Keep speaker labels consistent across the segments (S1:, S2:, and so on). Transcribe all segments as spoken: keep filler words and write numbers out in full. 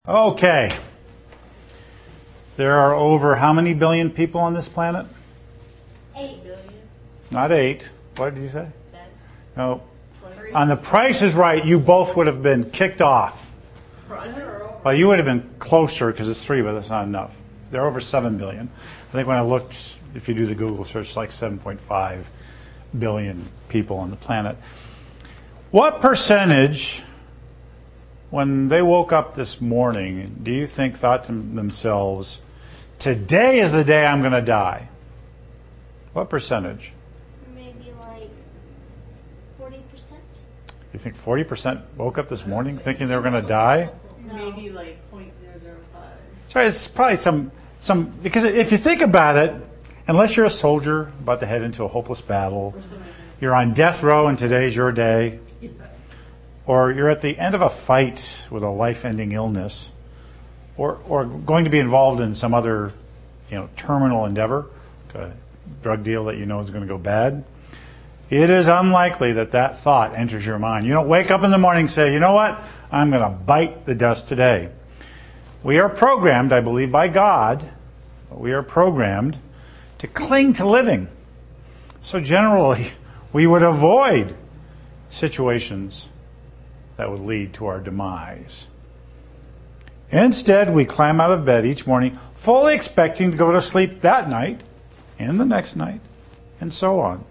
S1: Okay. There are over how many billion people on this planet?
S2: Eight billion.
S1: Not eight. What did you say?
S2: Ten.
S1: No.
S2: Three.
S1: On The Price is Right, you both would have been kicked off. Well, you would have been closer because it's three, but that's not enough. There are over seven billion. I think when I looked, if you do the Google search, it's like seven point five billion people on the planet. What percentage, when they woke up this morning, do you think thought to themselves, today is the day I'm going to die? What percentage?
S2: Maybe like forty percent?
S1: You think forty percent woke up this morning thinking they were going to die?
S2: No.
S3: Maybe like point zero zero five.
S1: Sorry, it's probably some, some, because if you think about it, unless you're a soldier about to head into a hopeless battle, you're on death row and today's your day, or you're at the end of a fight with a life-ending illness, or or going to be involved in some other, you know, terminal endeavor, a drug deal that you know is going to go bad, it is unlikely that that thought enters your mind. You don't wake up in the morning and say, you know what, I'm going to bite the dust today. We are programmed, I believe, by God, we are programmed to cling to living. So generally, we would avoid situations that would lead to our demise. Instead, we climb out of bed each morning, fully expecting to go to sleep that night and the next night, and so on.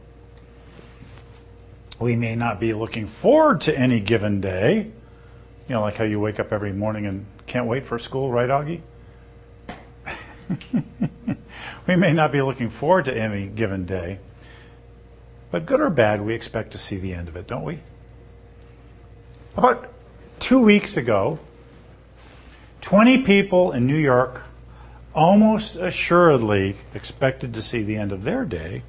S1: We may not be looking forward to any given day. You know, like how you wake up every morning and can't wait for school, right, Augie? We may not be looking forward to any given day, but good or bad, we expect to see the end of it, don't we? About two weeks ago, twenty people in New York almost assuredly expected to see the end of their day.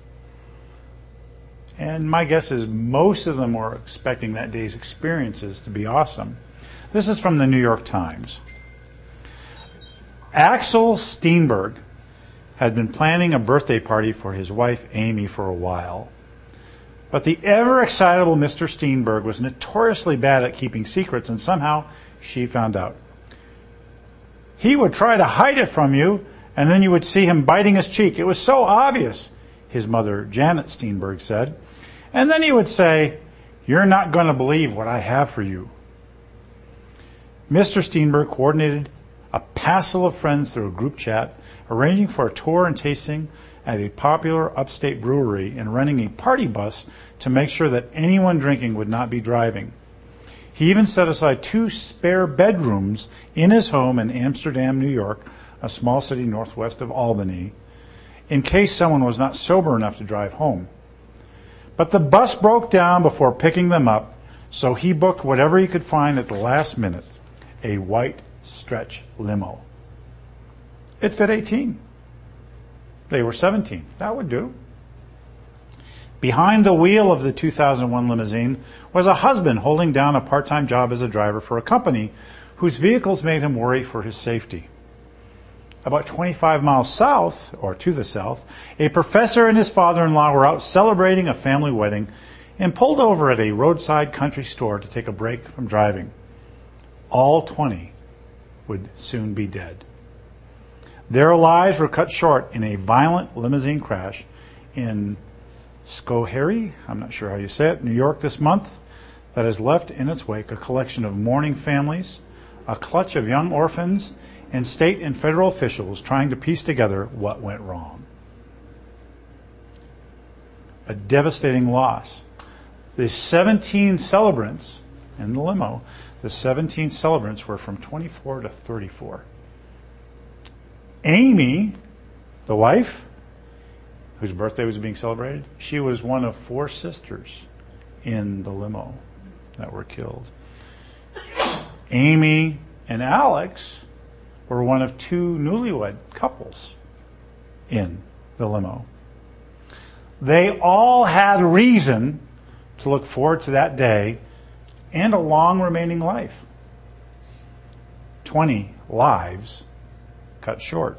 S1: And my guess is most of them were expecting that day's experiences to be awesome. This is from the New York Times. Axel Steenberg had been planning a birthday party for his wife Amy for a while. But the ever-excitable Mister Steenberg was notoriously bad at keeping secrets, and somehow she found out. He would try to hide it from you, and then you would see him biting his cheek. It was so obvious, his mother, Janet Steenberg, said. And then he would say, "You're not going to believe what I have for you." Mister Steenberg coordinated a passel of friends through a group chat, arranging for a tour and tasting at a popular upstate brewery and renting a party bus to make sure that anyone drinking would not be driving. He even set aside two spare bedrooms in his home in Amsterdam, New York, a small city northwest of Albany, in case someone was not sober enough to drive home. But the bus broke down before picking them up, so he booked whatever he could find at the last minute, a white stretch limo. It fit eighteen. They were seventeen. That would do. Behind the wheel of the two thousand one limousine was a husband holding down a part-time job as a driver for a company whose vehicles made him worry for his safety. About twenty-five miles south, or to the south, a professor and his father-in-law were out celebrating a family wedding and pulled over at a roadside country store to take a break from driving. All twenty would soon be dead. Their lives were cut short in a violent limousine crash in Schoharie, I'm not sure how you say it, New York this month, that has left in its wake a collection of mourning families, a clutch of young orphans, and state and federal officials trying to piece together what went wrong. A devastating loss. The seventeen celebrants in the limo, the seventeen celebrants were from twenty-four to thirty-four. Amy, the wife, whose birthday was being celebrated, she was one of four sisters in the limo that were killed. Amy and Alex were one of two newlywed couples in the limo. They all had reason to look forward to that day and a long remaining life. Twenty lives cut short.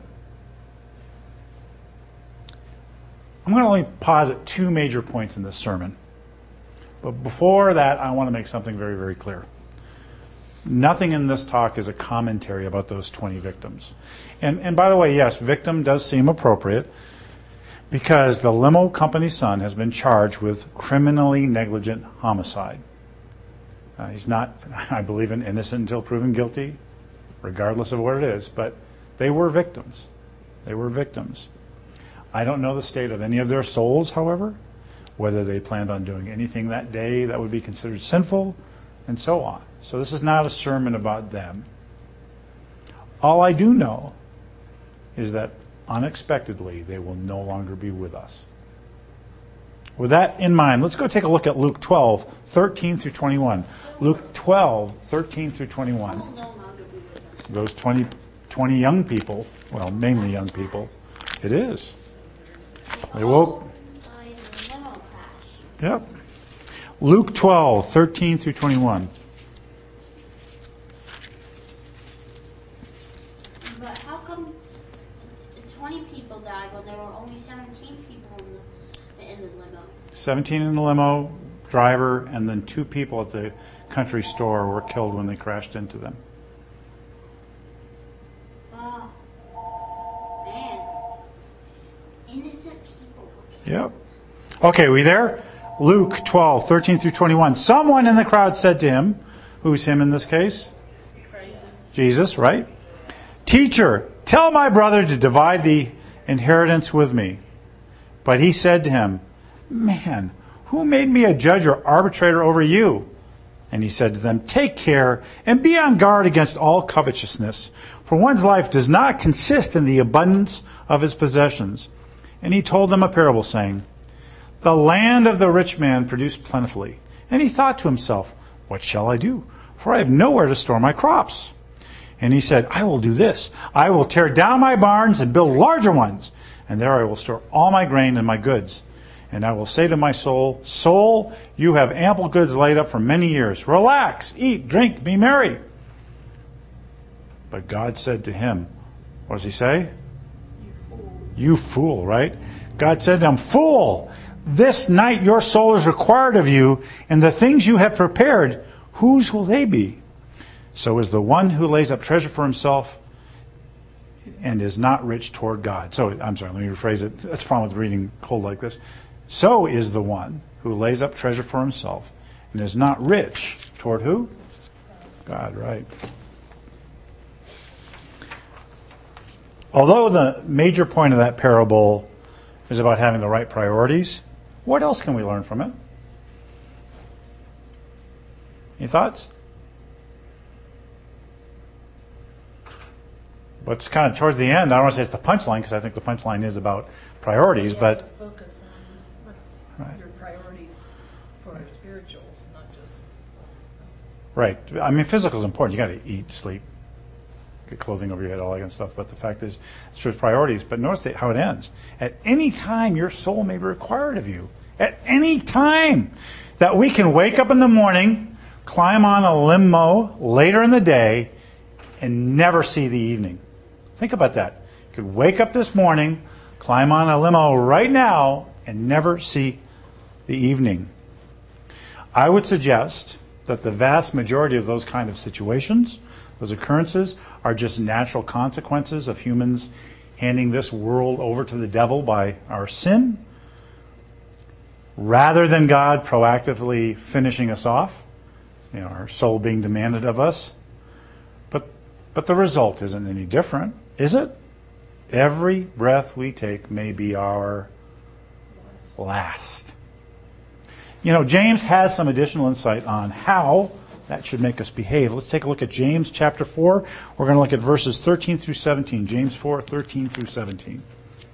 S1: I'm going to only posit two major points in this sermon. But before that, I want to make something very, very clear. Nothing in this talk is a commentary about those twenty victims. And, and by the way, yes, victim does seem appropriate because the limo company's son has been charged with criminally negligent homicide. Uh, he's not, I believe, an innocent until proven guilty, regardless of what it is, but they were victims. They were victims. I don't know the state of any of their souls, however, whether they planned on doing anything that day that would be considered sinful, and so on. So this is not a sermon about them. All I do know is that unexpectedly they will no longer be with us. With that in mind, let's go take a look at Luke twelve, thirteen through twenty-one. Luke twelve, thirteen through twenty-one.
S2: Will no longer be with us.
S1: Those twenty, twenty young people, well, mainly young people, it is. They woke.
S2: Died in a limo crash.
S1: Yep. Luke twelve, thirteen through twenty-one.
S2: But how come twenty people died when there were only seventeen people in the in the limo?
S1: seventeen in the limo, driver, and then two people at the country store were killed when they crashed into them.
S2: Oh, man. Innocent people were killed.
S1: Yep. Okay, we there? Luke twelve, thirteen through twenty-one. Someone in the crowd said to him, who's him in this case?
S3: Jesus.
S1: Jesus, right? Teacher, tell my brother to divide the inheritance with me. But he said to him, man, who made me a judge or arbitrator over you? And he said to them, take care and be on guard against all covetousness, for one's life does not consist in the abundance of his possessions. And he told them a parable, saying, the land of the rich man produced plentifully. And he thought to himself, what shall I do? For I have nowhere to store my crops. And he said, I will do this. I will tear down my barns and build larger ones, and there I will store all my grain and my goods. And I will say to my soul, soul, you have ample goods laid up for many years. Relax, eat, drink, be merry. But God said to him, what does he say?
S3: You fool.
S1: You fool, right? God said to him, fool, this night your soul is required of you, and the things you have prepared, whose will they be? So is the one who lays up treasure for himself and is not rich toward God. So, I'm sorry, let me rephrase it. That's the problem with reading cold like this. So is the one who lays up treasure for himself and is not rich toward who? God, right. Although the major point of that parable is about having the right priorities, what else can we learn from it? Any thoughts? But it's kind of towards the end. I don't want to say it's the punchline because I think the punchline is about priorities,
S3: You
S1: but
S3: have to focus on what
S1: Right.
S3: your priorities for spiritual, not just.
S1: right. I mean, physical is important. You got to eat, sleep, get clothing over your head, all that kind of stuff. But the fact is, it's just priorities. But notice that how it ends. At any time, your soul may be required of you. At any time that we can wake up in the morning, climb on a limo later in the day, and never see the evening. Think about that. You could wake up this morning, climb on a limo right now, and never see the evening. I would suggest that the vast majority of those kind of situations, those occurrences, are just natural consequences of humans handing this world over to the devil by our sin, rather than God proactively finishing us off, you know, our soul being demanded of us. But but the result isn't any different, is it? Every breath we take may be our last. You know, James has some additional insight on how that should make us behave. Let's take a look at James chapter four. We're going to look at verses thirteen through seventeen. James four, thirteen through seventeen.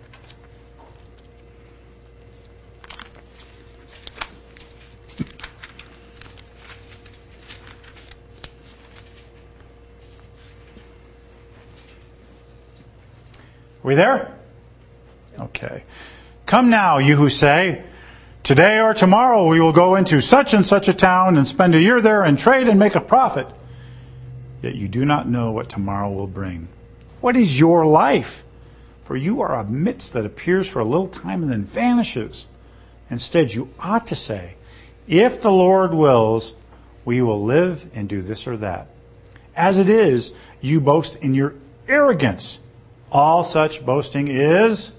S1: Are we there? Okay. Come now, you who say, today or tomorrow we will go into such and such a town and spend a year there and trade and make a profit. Yet you do not know what tomorrow will bring. What is your life? For you are a mist that appears for a little time and then vanishes. Instead, you ought to say, if the Lord wills, we will live and do this or that. As it is, you boast in your arrogance. All such boasting is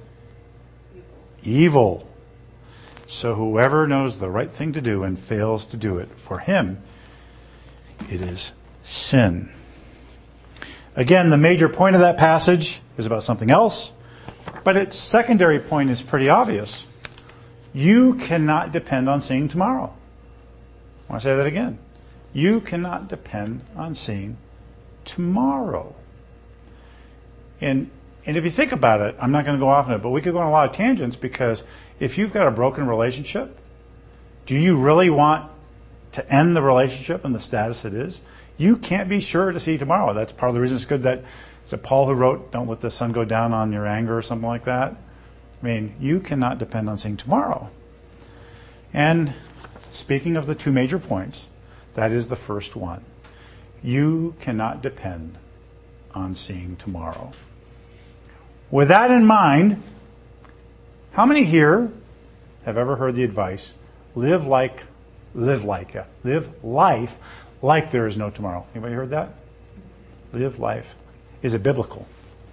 S1: evil. So whoever knows the right thing to do and fails to do it, for him it is sin. Again, the major point of that passage is about something else, but its secondary point is pretty obvious. You cannot depend on seeing tomorrow. I want to say that again. You cannot depend on seeing tomorrow. And and if you think about it, I'm not going to go off on it, but we could go on a lot of tangents, because if you've got a broken relationship, do you really want to end the relationship in the status it is? You can't be sure to see tomorrow. That's part of the reason it's good that, is it Paul who wrote, don't let the sun go down on your anger or something like that? I mean, you cannot depend on seeing tomorrow. And speaking of the two major points, that is the first one. You cannot depend on seeing tomorrow. With that in mind, how many here have ever heard the advice, live like, live like, uh, live life like there is no tomorrow? Anybody heard that? Live life. Is it biblical?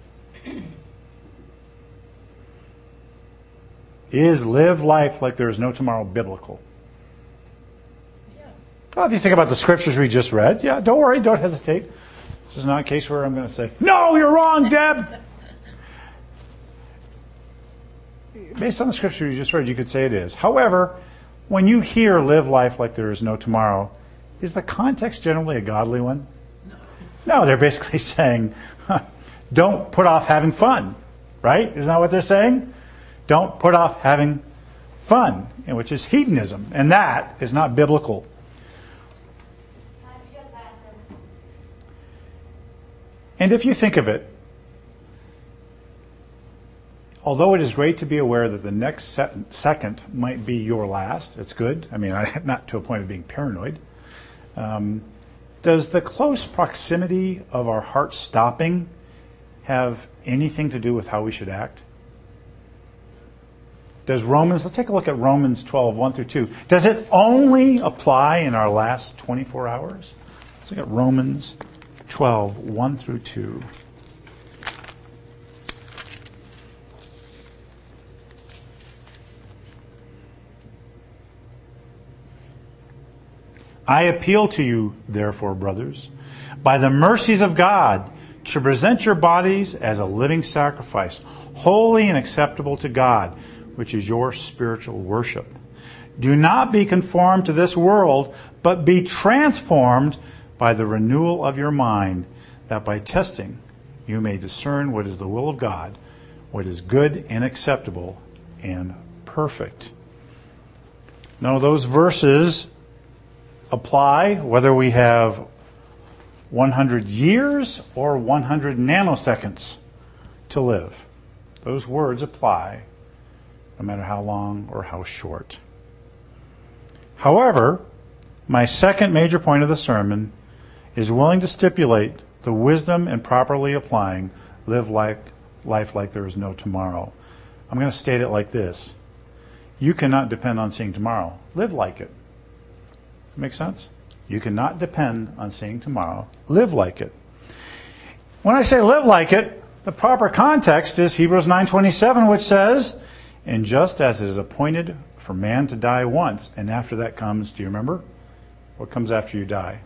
S1: Is live life like there is no tomorrow biblical?
S3: Yeah.
S1: Well, if you think about the scriptures we just read, yeah, don't worry, don't hesitate. This is not a case where I'm going to say, no, you're wrong, Deb. Based on the scripture you just read, you could say it is. However, when you hear live life like there is no tomorrow, is the context generally a godly one?
S3: No.
S1: No, they're basically saying, huh, don't put off having fun, right? Isn't that what they're saying? Don't put off having fun, which is hedonism, and that is not biblical. And if you think of it, although it is great to be aware that the next se- second might be your last, it's good. I mean, I, not to a point of being paranoid. Um, does the close proximity of our heart stopping have anything to do with how we should act? Does Romans, let's take a look at Romans twelve, one through two. Does it only apply in our last twenty-four hours? Let's look at Romans twelve, one through two. I appeal to you, therefore, brothers, by the mercies of God, to present your bodies as a living sacrifice, holy and acceptable to God, which is your spiritual worship. Do not be conformed to this world, but be transformed by the renewal of your mind, that by testing you may discern what is the will of God, what is good and acceptable and perfect. Now, those verses apply whether we have one hundred years or one hundred nanoseconds to live. Those words apply no matter how long or how short. However, my second major point of the sermon is willing to stipulate the wisdom in properly applying live like, life like there is no tomorrow. I'm going to state it like this. You cannot depend on seeing tomorrow. Live like it. Make sense? You cannot depend on seeing tomorrow. Live like it. When I say live like it, the proper context is Hebrews nine twenty-seven, which says, and just as it is appointed for man to die once, and after that comes, do you remember? What comes after you die?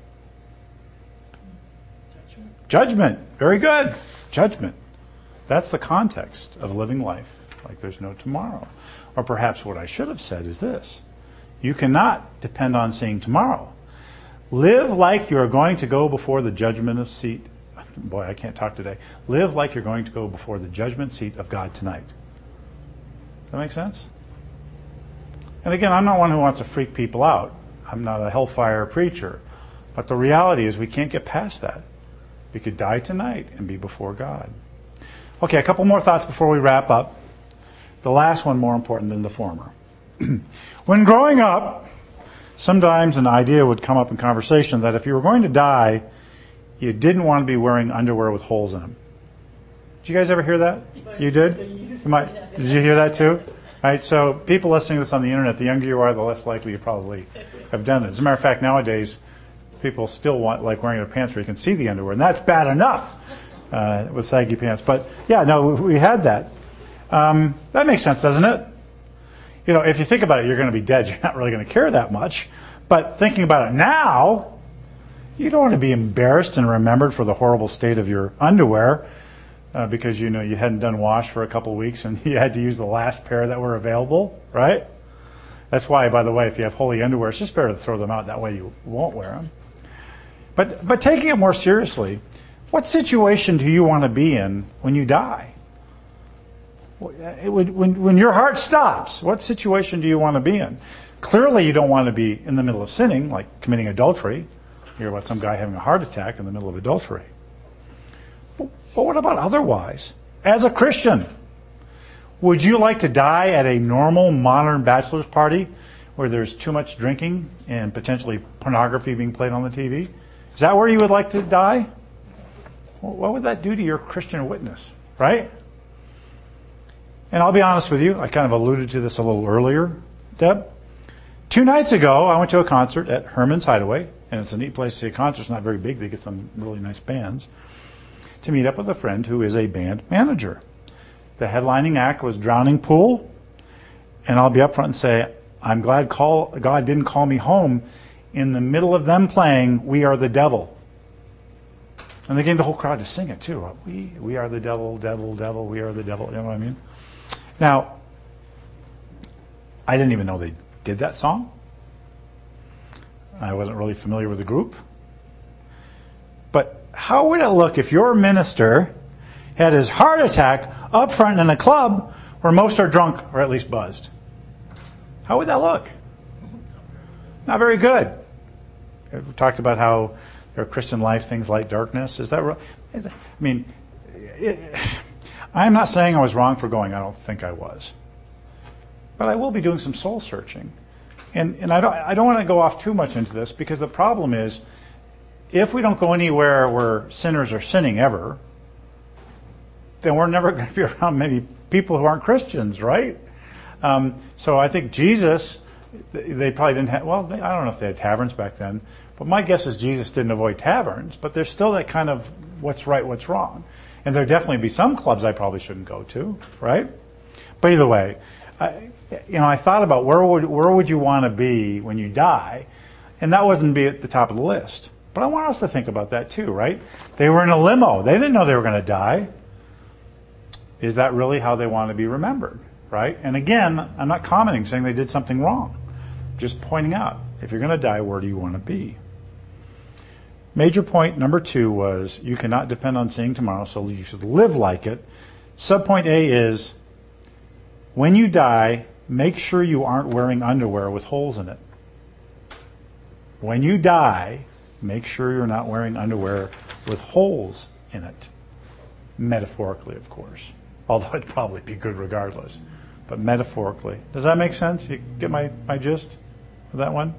S3: Judgment.
S1: Judgment. Very good. Judgment. That's the context of living life like there's no tomorrow. Or perhaps what I should have said is this. You cannot depend on seeing tomorrow. Live like you are going to go before the judgment of seat. Boy, I can't talk today. Live like you're going to go before the judgment seat of God tonight. Does that make sense? And again, I'm not one who wants to freak people out. I'm not a hellfire preacher. But the reality is we can't get past that. We could die tonight and be before God. Okay, a couple more thoughts before we wrap up. The last one more important than the former. When growing up, sometimes an idea would come up in conversation that if you were going to die, you didn't want to be wearing underwear with holes in them. Did you guys ever hear that? You did? You might, did you hear that too? Right. So people listening to this on the internet, the younger you are, the less likely you probably have done it. As a matter of fact, nowadays, people still want like wearing their pants where you can see the underwear, and that's bad enough uh, with saggy pants. But yeah, no, we had that. Um, that makes sense, doesn't it? You know, if you think about it, you're going to be dead. You're not really going to care that much. But thinking about it now, you don't want to be embarrassed and remembered for the horrible state of your underwear uh, because you know you hadn't done wash for a couple of weeks and you had to use the last pair that were available, right? That's why, by the way, if you have holy underwear, it's just better to throw them out. That way you won't wear them. But but taking it more seriously, what situation do you want to be in when you die? It would, when, when your heart stops, what situation do you want to be in? Clearly, you don't want to be in the middle of sinning, like committing adultery. You hear about some guy having a heart attack in the middle of adultery. But, but what about otherwise? As a Christian, would you like to die at a normal, modern bachelor's party where there's too much drinking and potentially pornography being played on the T V? Is that where you would like to die? Well, what would that do to your Christian witness, right? And I'll be honest with you, I kind of alluded to this a little earlier, Deb. Two nights ago, I went to a concert at Herman's Hideaway, and it's a neat place to see a concert. It's not very big. They get some really nice bands. To meet up with a friend who is a band manager. The headlining act was Drowning Pool, and I'll be upfront and say, I'm glad call, God didn't call me home in the middle of them playing We Are the Devil. And they gave the whole crowd to sing it too. We, we are the devil, devil, devil, we are the devil. You know what I mean? Now, I didn't even know they did that song. I wasn't really familiar with the group. But how would it look if your minister had his heart attack up front in a club where most are drunk or at least buzzed? How would that look? Not very good. We talked about how their Christian life, things like darkness. Is that right? I mean, it, I'm not saying I was wrong for going. I don't think I was. But I will be doing some soul searching. And, and I don't, I don't want to go off too much into this because the problem is if we don't go anywhere where sinners are sinning ever, then we're never going to be around many people who aren't Christians, right? Um, so I think Jesus, they probably didn't have, well, they, I don't know if they had taverns back then, but my guess is Jesus didn't avoid taverns, but there's still that kind of what's right, what's wrong. And there'd definitely be some clubs I probably shouldn't go to, right? But either way, I, you know, I thought about where would where would you want to be when you die, and that wouldn't be at the top of the list. But I want us to think about that too, right? They were in a limo. They didn't know they were going to die. Is that really how they want to be remembered, right? And again, I'm not commenting saying they did something wrong. Just pointing out, if you're going to die, where do you want to be? Major point number two was you cannot depend on seeing tomorrow, so you should live like it. Subpoint A is when you die, make sure you aren't wearing underwear with holes in it. When you die, make sure you're not wearing underwear with holes in it. Metaphorically, of course. Although it'd probably be good regardless. But metaphorically. Does that make sense? You get my, my gist of that one?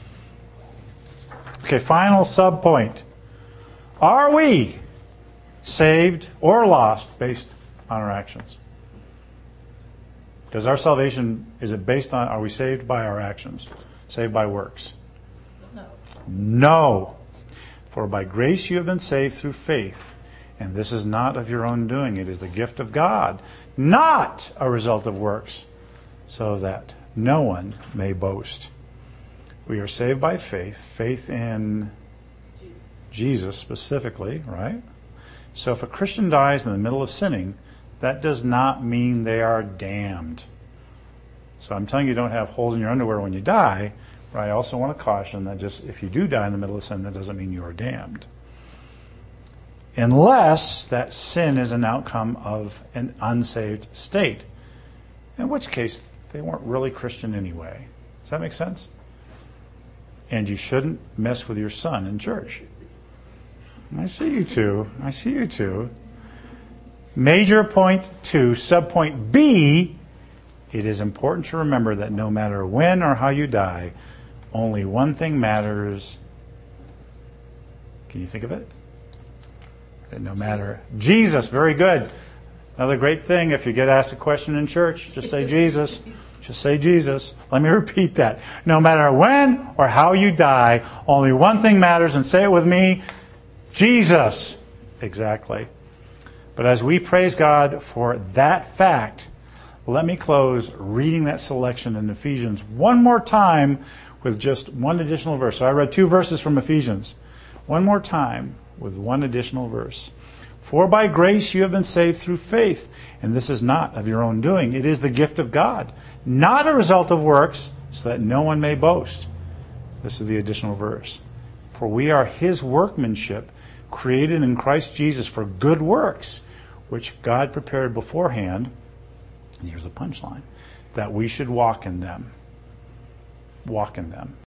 S1: Okay, final sub-point. Are we saved or lost based on our actions? Does our salvation, is it based on, are we saved by our actions? Saved by works?
S3: No.
S1: No. For by grace you have been saved through faith. And this is not of your own doing. It is the gift of God, not a result of works, so that no one may boast. We are saved by faith, faith in Jesus specifically, right? So if a Christian dies in the middle of sinning, that does not mean they are damned. So I'm telling you, don't have holes in your underwear when you die, but I also want to caution that just if you do die in the middle of sin, that doesn't mean you are damned. Unless that sin is an outcome of an unsaved state, in which case they weren't really Christian anyway. Does that make sense? And you shouldn't mess with your son in church. I see you two. I see you two. Major point two, subpoint B, it is important to remember that no matter when or how you die, only one thing matters. Can you think of it? That no matter. Jesus, very good. Another great thing, if you get asked a question in church, just say Jesus. Just say Jesus. Let me repeat that. No matter when or how you die, only one thing matters, and say it with me, Jesus. Exactly. But as we praise God for that fact, let me close reading that selection in Ephesians one more time with just one additional verse. So I read two verses from Ephesians. One more time with one additional verse. For by grace you have been saved through faith, and this is not of your own doing. It is the gift of God, not a result of works, so that no one may boast. This is the additional verse. For we are His workmanship, created in Christ Jesus for good works, which God prepared beforehand, and here's the punchline, that we should walk in them. Walk in them.